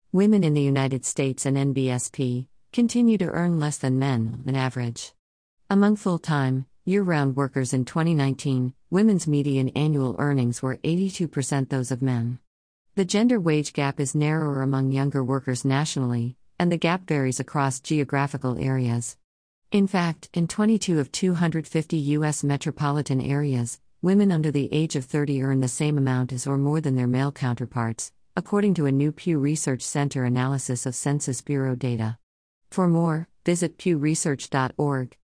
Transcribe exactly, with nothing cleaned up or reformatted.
Women in the United States and N B S P continue to earn less than men on average. Among full-time, year-round workers in twenty nineteen, women's median annual earnings were eighty-two percent those of men. The gender wage gap is narrower among younger workers nationally, and the gap varies across geographical areas. In fact, in twenty-two of two hundred fifty U S metropolitan areas, women under the age of thirty earn the same amount as or more than their male counterparts, according to a new Pew Research Center analysis of Census Bureau data. For more, visit pew research dot org.